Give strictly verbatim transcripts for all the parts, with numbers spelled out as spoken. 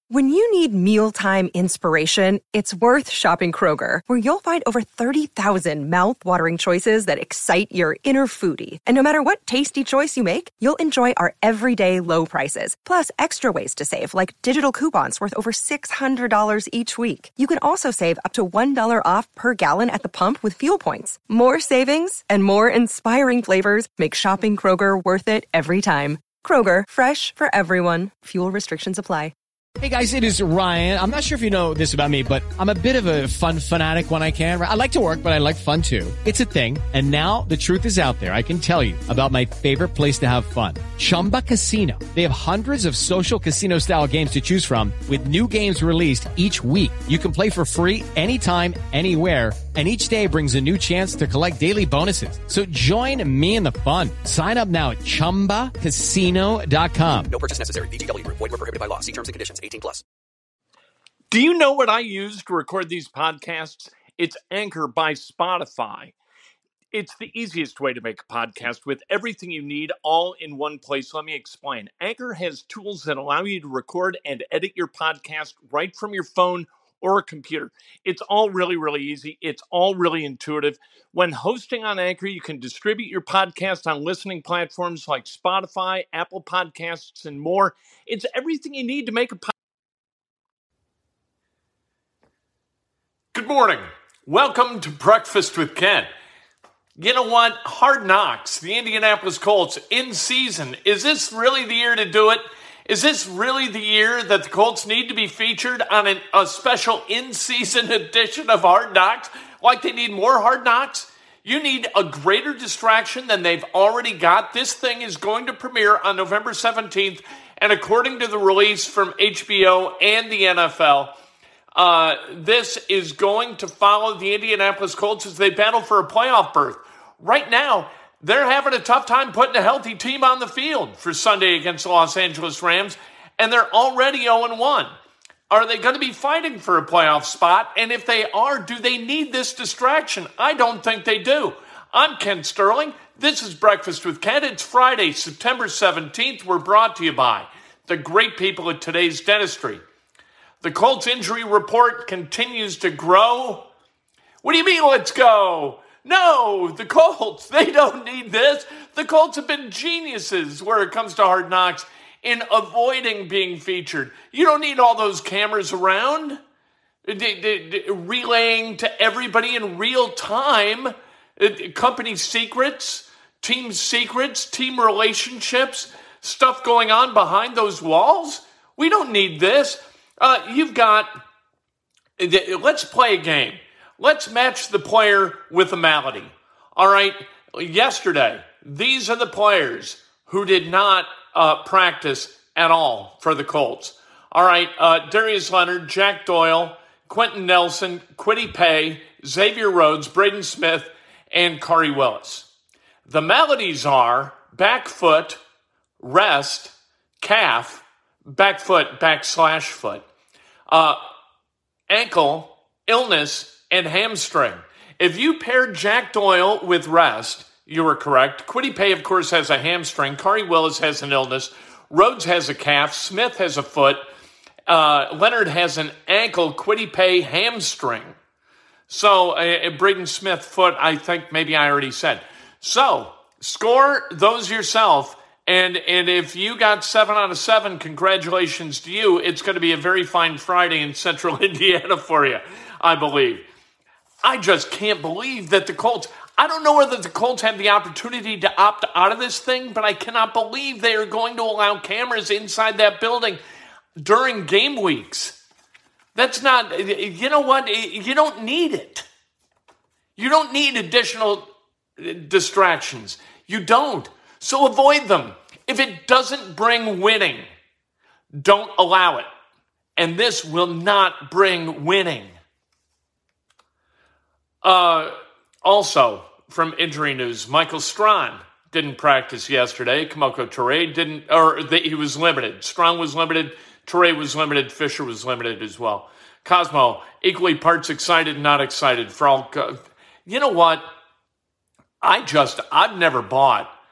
When you need mealtime inspiration, it's worth shopping Kroger, where you'll find over thirty thousand mouth-watering choices that excite your inner foodie. And no matter what tasty choice you make, you'll enjoy our everyday low prices, plus extra ways to save, like digital coupons worth over six hundred dollars each week. You can also save up to one dollar off per gallon at the pump with fuel points. More savings and more inspiring flavors make shopping Kroger worth it every time. Kroger, fresh for everyone. Fuel restrictions apply. Hey guys, it is Ryan. I'm not sure if you know this about me, but I'm a bit of a fun fanatic when I can. I like to work, but I like fun too. It's a thing. And now the truth is out there. I can tell you about my favorite place to have fun. Chumba Casino. They have hundreds of social casino style games to choose from with new games released each week. You can play for free anytime, anywhere. And each day brings a new chance to collect daily bonuses. So join me in the fun. Sign up now at chumba casino dot com. No purchase necessary. V G W. Void where prohibited by law. See terms and conditions. eighteen plus. Do you know what I use to record these podcasts? It's Anchor by Spotify. It's the easiest way to make a podcast with everything you need all in one place. Let me explain. Anchor has tools that allow you to record and edit your podcast right from your phone or a computer. It's all really, really easy. It's all really intuitive. When hosting on Anchor, you can distribute your podcast on listening platforms like Spotify, Apple Podcasts, and more. It's everything you need to make a podcast. Good morning. Welcome to Breakfast with Ken. You know what? Hard Knocks, the Indianapolis Colts in season. Is this really the year to do it? Is this really the year that the Colts need to be featured on an, a special in-season edition of Hard Knocks? Like they need more Hard Knocks? You need a greater distraction than they've already got. This thing is going to premiere on November seventeenth, and according to the release from H B O and the N F L, uh, this is going to follow the Indianapolis Colts as they battle for a playoff berth. Right now, they're having a tough time putting a healthy team on the field for Sunday against the Los Angeles Rams, and they're already oh and one. Are they going to be fighting for a playoff spot? And if they are, do they need this distraction? I don't think they do. I'm Ken Sterling. This is Breakfast with Ken. It's Friday, September seventeenth. We're brought to you by the great people at Today's Dentistry. The Colts injury report continues to grow. What do you mean, let's go? No, the Colts, they don't need this. The Colts have been geniuses where it comes to Hard Knocks in avoiding being featured. You don't need all those cameras around, d- d- d- relaying to everybody in real time uh, company secrets, team secrets, team relationships, stuff going on behind those walls. We don't need this. Uh, you've got, let's play a game. Let's match the player with the malady. All right, yesterday, these are the players who did not uh, practice at all for the Colts. All right, uh, Darius Leonard, Jack Doyle, Quentin Nelson, Kwity Paye, Xavier Rhodes, Braden Smith, and Khari Willis. The maladies are back foot, rest, calf, back foot, backslash foot, uh, ankle, illness, and hamstring. If you paired Jack Doyle with rest, you were correct. Kwity Paye, of course, has a hamstring. Khari Willis has an illness. Rhodes has a calf. Smith has a foot. Uh, Leonard has an ankle. Kwity Paye, hamstring. So, uh, Braden Smith, foot, I think maybe I already said. So, score those yourself. And, and if you got seven out of seven, congratulations to you. It's going to be a very fine Friday in central Indiana for you, I believe. I just can't believe that the Colts, I don't know whether the Colts have the opportunity to opt out of this thing, but I cannot believe they are going to allow cameras inside that building during game weeks. That's not, you know what? You don't need it. You don't need additional distractions. You don't. So avoid them. If it doesn't bring winning, don't allow it. And this will not bring winning. Uh, also, from injury news, Michael Strawn didn't practice yesterday. Kemoko Turay didn't, or they, he was limited. Strawn was limited. Turay was limited. Fisher was limited as well. Cosmo, equally parts excited, not excited. For all, you know what? I just, I've never bought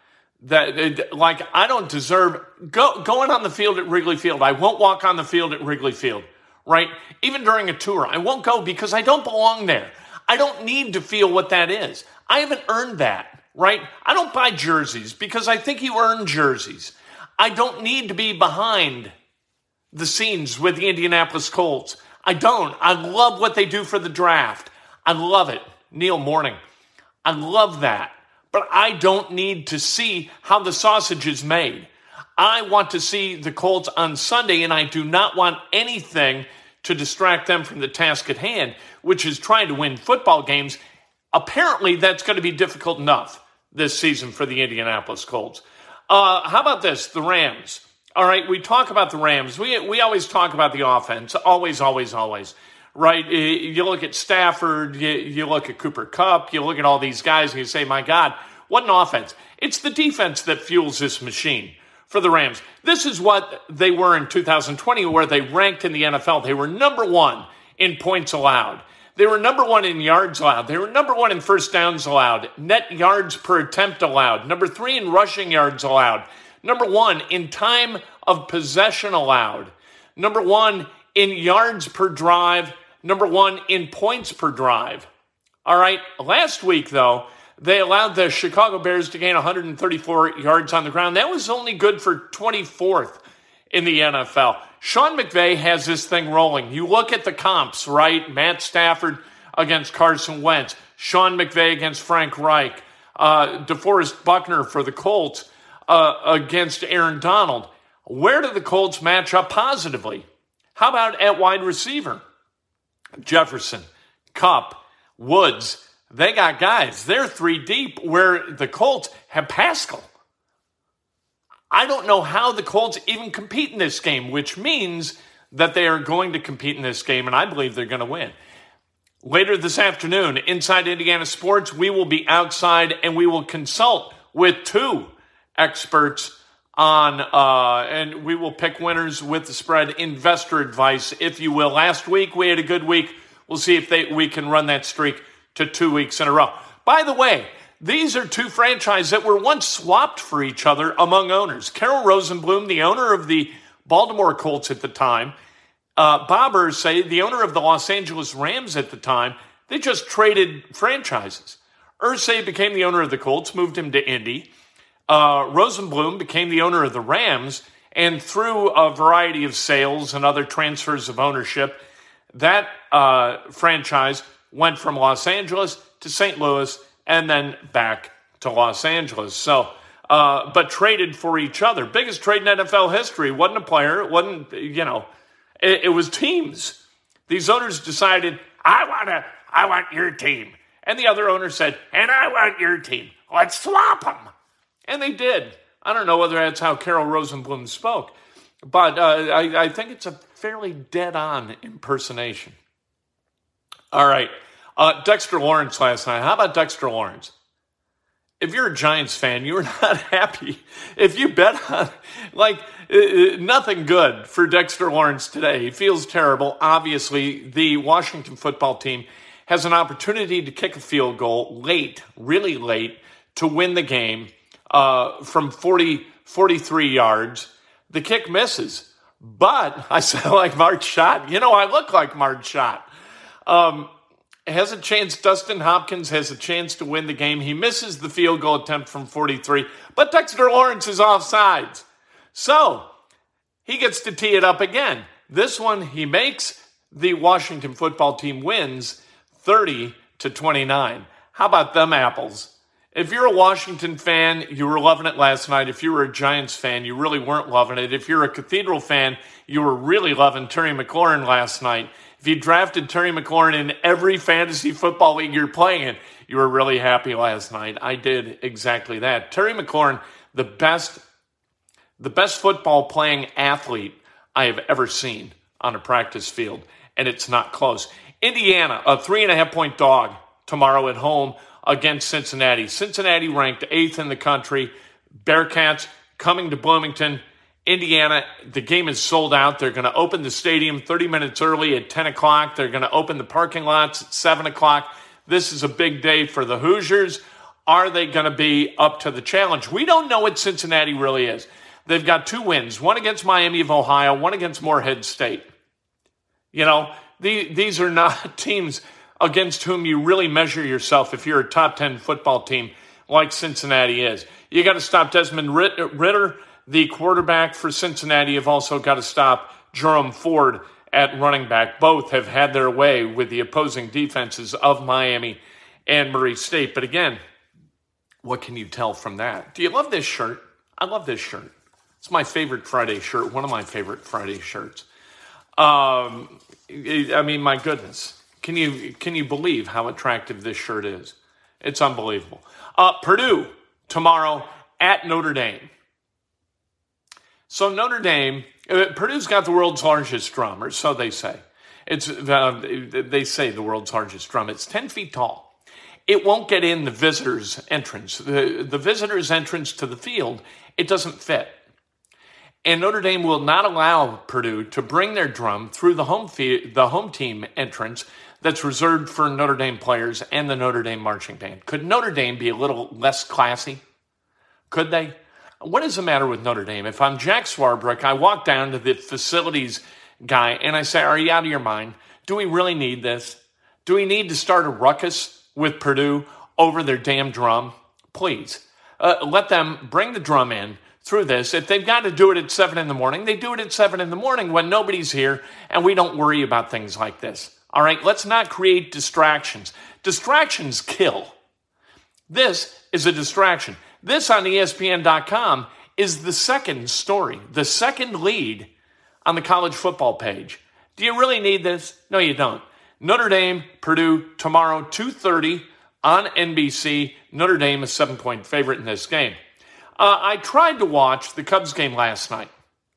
That, like, I don't deserve go, going on the field at Wrigley Field. I won't walk on the field at Wrigley Field, right? Even during a tour, I won't go because I don't belong there. I don't need to feel what that is. I haven't earned that, right? I don't buy jerseys because I think you earn jerseys. I don't need to be behind the scenes with the Indianapolis Colts. I don't. I love what they do for the draft. I love it. Neil Morning. I love that. But I don't need to see how the sausage is made. I want to see the Colts on Sunday, and I do not want anything to distract them from the task at hand, which is trying to win football games. Apparently, that's going to be difficult enough this season for the Indianapolis Colts. Uh, how about this? The Rams. All right, we talk about the Rams. We, we always talk about the offense. Always, always, always. Right, you look at Stafford, you, you look at Cooper Kupp, you look at all these guys, and you say, my God, what an offense. It's the defense that fuels this machine for the Rams. This is what they were in two thousand twenty, where they ranked in the N F L. They were number one in points allowed. They were number one in yards allowed. They were number one in first downs allowed, net yards per attempt allowed, number three in rushing yards allowed, number one in time of possession allowed, number one in yards per drive, number one in points per drive. All right, last week, though, they allowed the Chicago Bears to gain one hundred thirty-four yards on the ground. That was only good for twenty-fourth in the N F L. Sean McVay has this thing rolling. You look at the comps, right? Matt Stafford against Carson Wentz, Sean McVay against Frank Reich, uh, DeForest Buckner for the Colts uh, against Aaron Donald. Where do the Colts match up positively? How about at wide receiver? Jefferson, Kupp, Woods, they got guys. They're three deep, where the Colts have Pascal. I don't know how the Colts even compete in this game, which means that they are going to compete in this game, and I believe they're going to win. Later this afternoon, Inside Indiana Sports, we will be outside and we will consult with two experts on, uh, and we will pick winners with the spread, investor advice, if you will. Last week, we had a good week. We'll see if they, we can run that streak to two weeks in a row. By the way, these are two franchises that were once swapped for each other among owners. Carroll Rosenblum, the owner of the Baltimore Colts at the time, uh, Bob Irsay, the owner of the Los Angeles Rams at the time, they just traded franchises. Irsay became the owner of the Colts, moved him to Indy. Uh, Rosenblum became the owner of the Rams, and through a variety of sales and other transfers of ownership, that uh, franchise went from Los Angeles to Saint Louis and then back to Los Angeles. So, uh, but traded for each other. Biggest trade in N F L history. Wasn't a player. It wasn't, you know, it, it was teams. These owners decided, I want to, I want your team. And the other owner said, and I want your team. Let's swap them. And they did. I don't know whether that's how Carroll Rosenblum spoke, but uh, I, I think it's a fairly dead-on impersonation. All right. Uh, Dexter Lawrence last night. How about Dexter Lawrence? If you're a Giants fan, you're not happy. If you bet on, like, uh, nothing good for Dexter Lawrence today. He feels terrible. Obviously, the Washington football team has an opportunity to kick a field goal late, really late, to win the game uh, from forty, forty-three yards. The kick misses. But I sound like Mark Schott. You know, I look like Mark Schott. Um, has a chance. Dustin Hopkins has a chance to win the game. He misses the field goal attempt from forty-three, but Dexter Lawrence is offsides. So he gets to tee it up again. This one he makes. The Washington football team wins thirty to twenty-nine. How about them apples? If you're a Washington fan, you were loving it last night. If you were a Giants fan, you really weren't loving it. If you're a Cathedral fan, you were really loving Terry McLaurin last night. If you drafted Terry McLaurin in every fantasy football league you're playing in, you were really happy last night. I did exactly that. Terry McLaurin, the best, the best football playing athlete I have ever seen on a practice field, and it's not close. Indiana, a three and a half point dog tomorrow at home against Cincinnati. Cincinnati ranked eighth in the country. Bearcats coming to Bloomington. Indiana, the game is sold out. They're going to open the stadium thirty minutes early at ten o'clock. They're going to open the parking lots at seven o'clock. This is a big day for the Hoosiers. Are they going to be up to the challenge? We don't know what Cincinnati really is. They've got two wins, one against Miami of Ohio, one against Morehead State. You know, the, these are not teams against whom you really measure yourself if you're a top ten football team like Cincinnati is. You got to stop Desmond Ritter, the quarterback for Cincinnati. You've also got to stop Jerome Ford at running back. Both have had their way with the opposing defenses of Miami and Murray State. But again, what can you tell from that? Do you love this shirt? I love this shirt. It's my favorite Friday shirt, one of my favorite Friday shirts. Um, I mean, my goodness. Can you can you believe how attractive this shirt is? It's unbelievable. Uh, Purdue tomorrow at Notre Dame. So Notre Dame, uh, Purdue's got the world's largest drum, or so they say. It's uh, they say the world's largest drum. It's ten feet tall. It won't get in the visitor's entrance. The, the visitor's entrance to the field, it doesn't fit. And Notre Dame will not allow Purdue to bring their drum through the home fee- the home team entrance that's reserved for Notre Dame players and the Notre Dame marching band. Could Notre Dame be a little less classy? Could they? What is the matter with Notre Dame? If I'm Jack Swarbrick, I walk down to the facilities guy and I say, are you out of your mind? Do we really need this? Do we need to start a ruckus with Purdue over their damn drum? Please, uh, let them bring the drum in through this. If they've got to do it at seven in the morning, they do it at seven in the morning when nobody's here and we don't worry about things like this. All right, let's not create distractions. Distractions kill. This is a distraction. This on E S P N dot com is the second story, the second lead on the college football page. Do you really need this? No, you don't. Notre Dame, Purdue, tomorrow, two thirty on N B C. Notre Dame is seven-point favorite in this game. Uh, I tried to watch the Cubs game last night.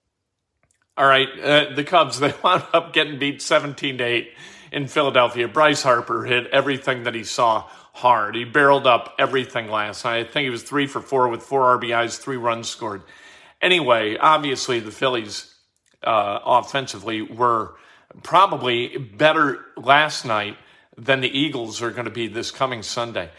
All right, uh, the Cubs, they wound up getting beat seventeen to eight in Philadelphia. Bryce Harper hit everything that he saw hard. He barreled up everything last night. I think he was three for four with four R B Is, three runs scored. Anyway, obviously the Phillies uh, offensively were probably better last night than the Eagles are going to be this coming Sunday.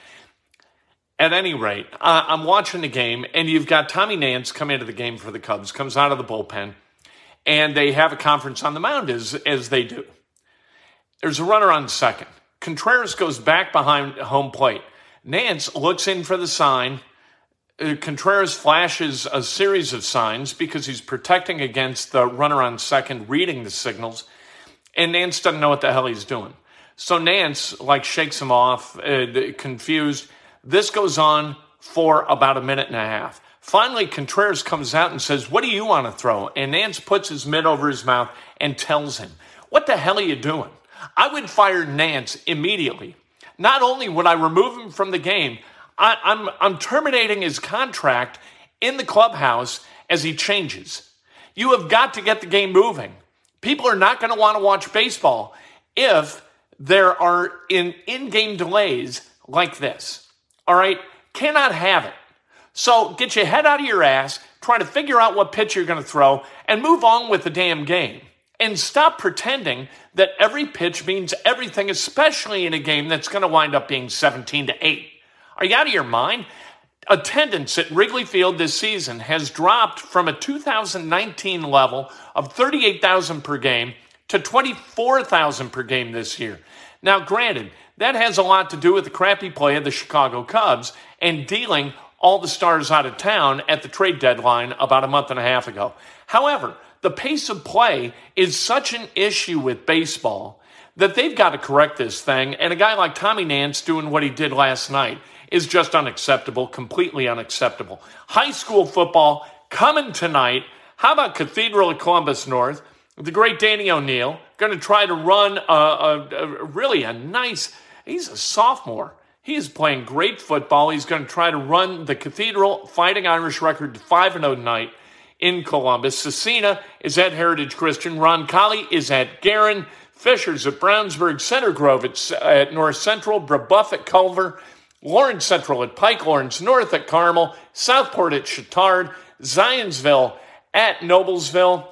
At any rate, uh, I'm watching the game, and you've got Tommy Nance come into the game for the Cubs, comes out of the bullpen, and they have a conference on the mound as, as they do. There's a runner on second. Contreras goes back behind home plate. Nance looks in for the sign. Uh, Contreras flashes a series of signs because he's protecting against the runner on second reading the signals, and Nance doesn't know what the hell he's doing. So Nance, like, shakes him off, uh, confused. This goes on for about a minute and a half. Finally, Contreras comes out and says, what do you want to throw? And Nance puts his mitt over his mouth and tells him, what the hell are you doing? I would fire Nance immediately. Not only would I remove him from the game, I, I'm, I'm terminating his contract in the clubhouse as he changes. You have got to get the game moving. People are not going to want to watch baseball if there are in, in-game delays like this. All right? Cannot have it. So get your head out of your ass, try to figure out what pitch you're going to throw, and move on with the damn game. And stop pretending that every pitch means everything, especially in a game that's going to wind up being seventeen to eight. Are you out of your mind? Attendance at Wrigley Field this season has dropped from a two thousand nineteen level of thirty-eight thousand per game to twenty-four thousand per game this year. Now, granted, that has a lot to do with the crappy play of the Chicago Cubs and dealing all the stars out of town at the trade deadline about a month and a half ago. However, the pace of play is such an issue with baseball that they've got to correct this thing, and a guy like Tommy Nance doing what he did last night is just unacceptable, completely unacceptable. High school football coming tonight. How about Cathedral at Columbus North? The great Danny O'Neill going to try to run a, a, a really a nice, he's a sophomore. He is playing great football. He's going to try to run the Cathedral Fighting Irish record to five and oh tonight in Columbus. Cecina is at Heritage Christian. Ron Colley is at Guerin. Fisher's at Brownsburg. Center Grove at, at North Central. Brebeuf at Culver. Lawrence Central at Pike. Lawrence North at Carmel. Southport at Chittard. Zionsville at Noblesville.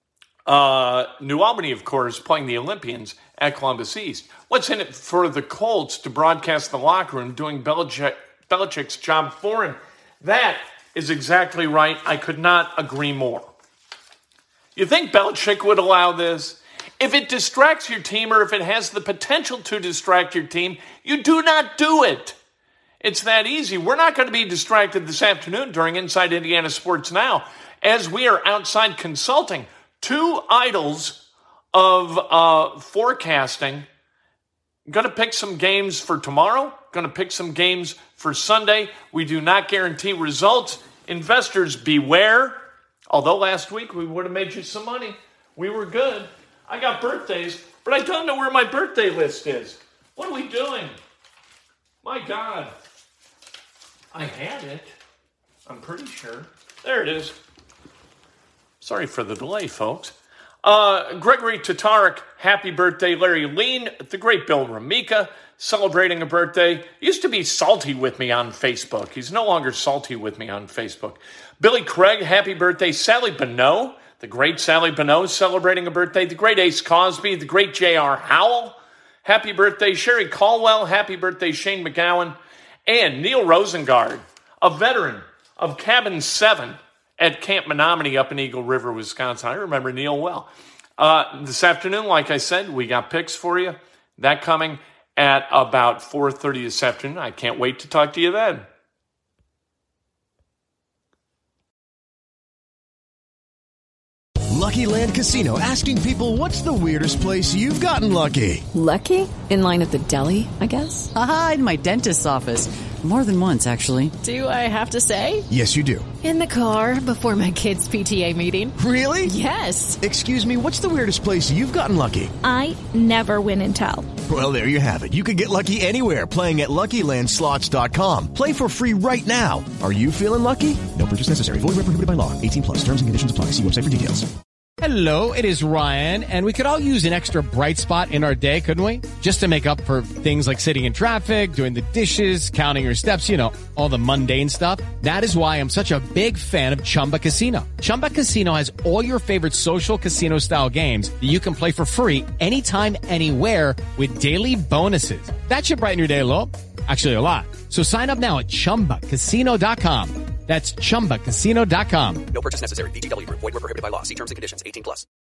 Uh, New Albany, of course, playing the Olympians at Columbus East. What's in it for the Colts to broadcast the locker room doing Belichick Belichick's job for him. That is exactly right. I could not agree more. You think Belichick would allow this? If it distracts your team or if it has the potential to distract your team, you do not do it. It's that easy. We're not going to be distracted this afternoon during Inside Indiana Sports Now as we are outside consulting two idols of uh, forecasting. Going to pick some games for tomorrow. Going to pick some games for Sunday. We do not guarantee results. Investors beware. Although last week we would have made you some money. We were good. I got birthdays, but I don't know where my birthday list is. What are we doing? My God. I had it. I'm pretty sure. There it is. Sorry for the delay, folks. Uh, Gregory Tatarik, happy birthday. Larry Lean, the great Bill Ramika, celebrating a birthday. Used to be salty with me on Facebook. He's no longer salty with me on Facebook. Billy Craig, happy birthday. Sally Bonneau, the great Sally Bonneau, celebrating a birthday. The great Ace Cosby, the great J R Howell, happy birthday. Sherry Caldwell, happy birthday. Shane McGowan, and Neil Rosengard, a veteran of Cabin seven at Camp Menominee up in Eagle River, Wisconsin. I remember Neil well. Uh, this afternoon, like I said, we got picks for you. That coming at about four thirty this afternoon. I can't wait to talk to you then. Lucky Land Casino, asking people, what's the weirdest place you've gotten lucky? Lucky? In line at the deli, I guess? Aha, in my dentist's office. More than once, actually. Do I have to say? Yes, you do. In the car before my kids' P T A meeting. Really? Yes. Excuse me, what's the weirdest place you've gotten lucky? I never win and tell. Well, there you have it. You can get lucky anywhere, playing at Lucky Land Slots dot com. Play for free right now. Are you feeling lucky? No purchase necessary. Void where prohibited by law. eighteen plus. Terms and conditions apply. See website for details. Hello, it is Ryan, and we could all use an extra bright spot in our day, couldn't we? Just to make up for things like sitting in traffic, doing the dishes, counting your steps, you know, all the mundane stuff. That is why I'm such a big fan of Chumba Casino. Chumba Casino has all your favorite social casino-style games that you can play for free anytime, anywhere with daily bonuses. That should brighten your day a little. Actually, a lot. So sign up now at chumba casino dot com. That's chumba casino dot com. No purchase necessary. V G W Group. Void where prohibited by law. See terms and conditions. eighteen plus.